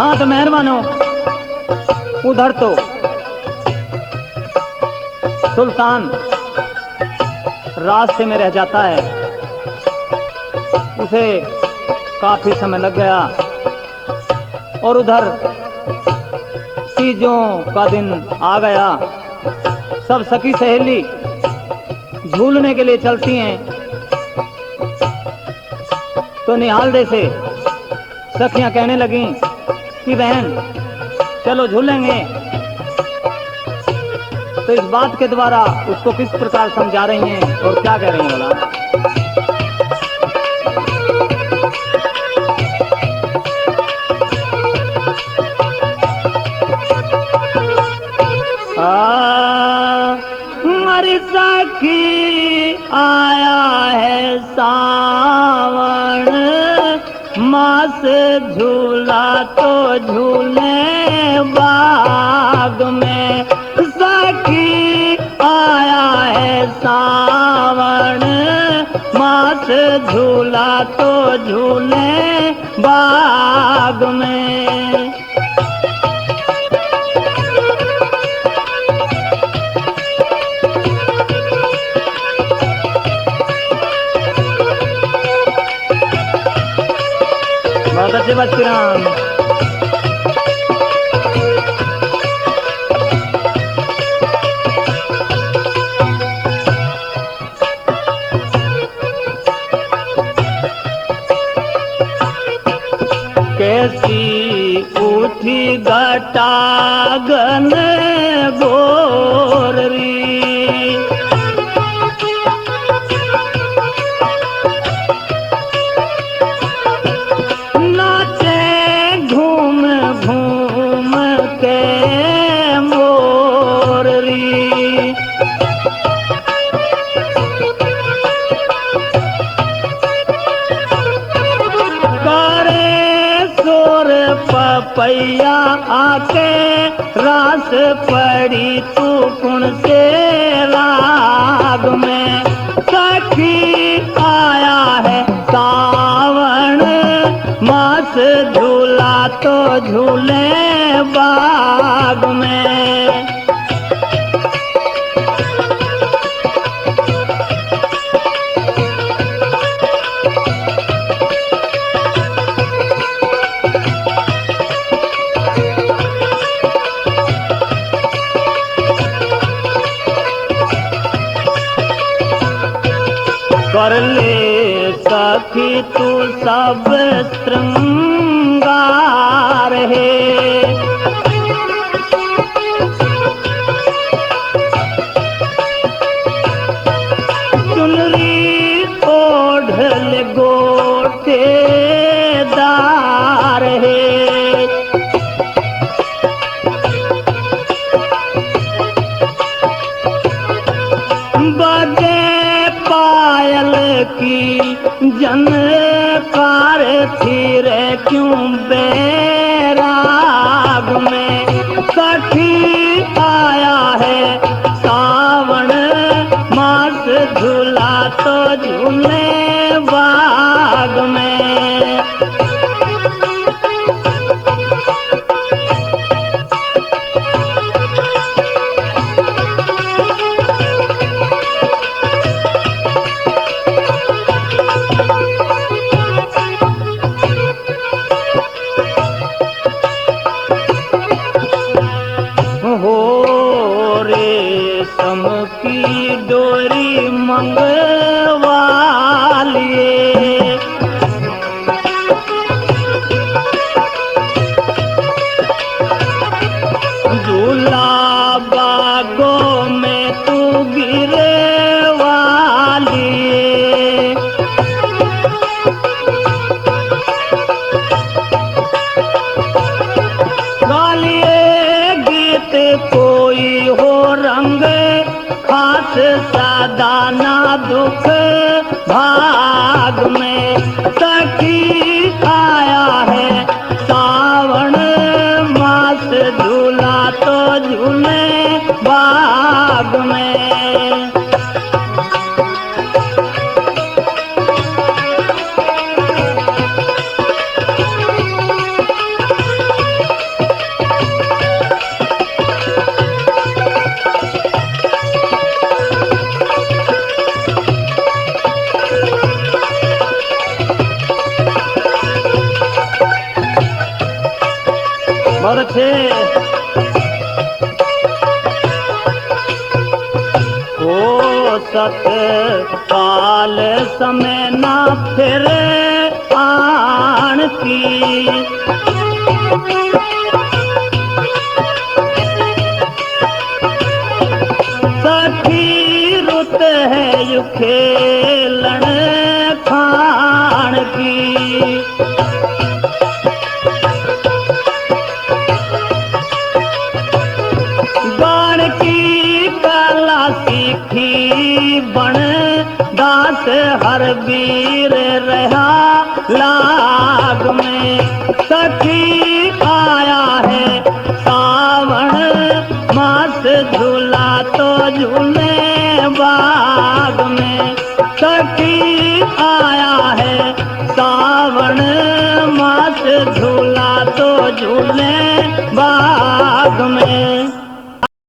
तो मेहरबान हो। उधर तो सुल्तान रास्ते में रह जाता है, उसे काफी समय लग गया। और उधर तीजों का दिन आ गया। सब सखी सहेली झूलने के लिए चलती हैं। तो निहालदे से सखियां कहने लगीं कि बहन चलो झूलेंगे। तो इस बात के द्वारा उसको किस प्रकार समझा रही हैं और क्या कह रही हैं बोला। हमारी सखी आया है सावन मास, झूला तो झूले बाग में। सखी आया है सावन मास, झूला तो झूले बाग में। बहुत अच्छे बच्चे राम। कैसी उठी घटागन गोरी, पपैया आके रास पड़ी तू कुण से राग में। सखी आया है सावन मास, झूला तो झूले बाग में। कर ले सखी तू सब श्रृंगार है, चुनरी ओढ़ल गोटेदार है। बजे पायल की जनकार थी रे क्यों बैराग में। सखी आया है सावन मास, झूला तो झूले बाग में। हो रेशम की डोरी मंगवा लिए, झूला बागों में तू गिरे वाली। कोई हो रंग खास सादा ना दुख भाग में। सखी आया है सावन मास, झूला तो झूले बाग में। छे ओ सत काल समय ना फिर आन की सखी रुत है यु खेलन खान की गान की कला सीखी बन दास हर भी